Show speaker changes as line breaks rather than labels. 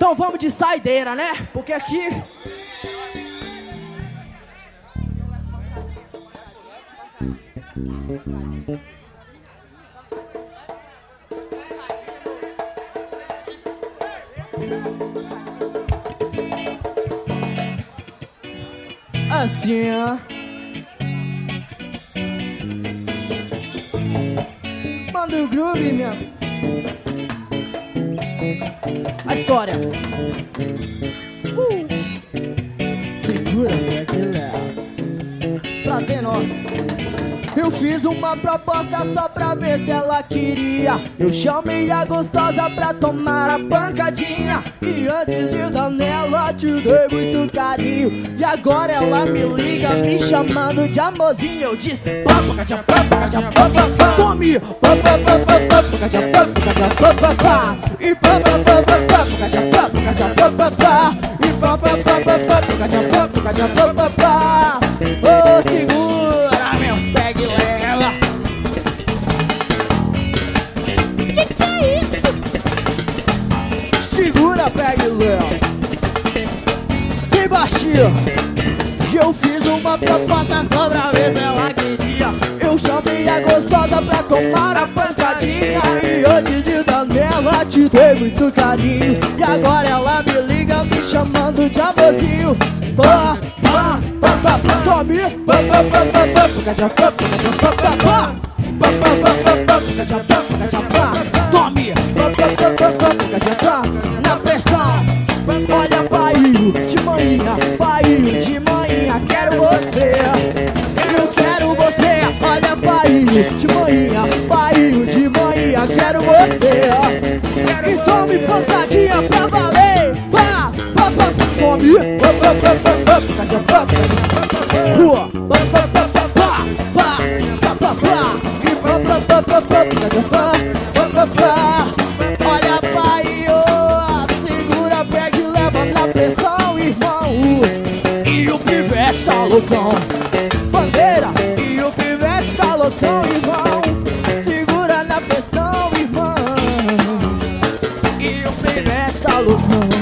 Então vamos de saideira, né? Porque aqui... Assim, ó. Manda o groove, minha. A história. Segura, prazer enorme. Eu fiz uma proposta só pra ver se ela queria. Eu chamei a gostosa pra tomar a pancadinha. E antes de dar nela te dei muito carinho. E agora ela me liga me chamando de amorzinho. Eu disse tome e segura meu pega e leva. Que é isso? Segura, pega e leva. Bem baixinho. Eu fiz uma proposta só pra ver se ela queria. Eu chamei a gostosa pra tomar a pancadinha. E antes de dar nela te dei muito carinho. E agora ela me liga me chamando de amorzinho. Tome na pressão. Olha, painho de manhã, painho de manhã, quero você. Eu quero você. Olha, painho de manhã, painho de manhã, quero você. E tome pancadinha pra valer. Tome rua. Olha, painho, segura, pega e leva na pressão, irmão. E o pivete tá loucão. Bandeira. E o pivete tá loucão, irmão. Segura na pressão, irmão. E o pivete tá loucão.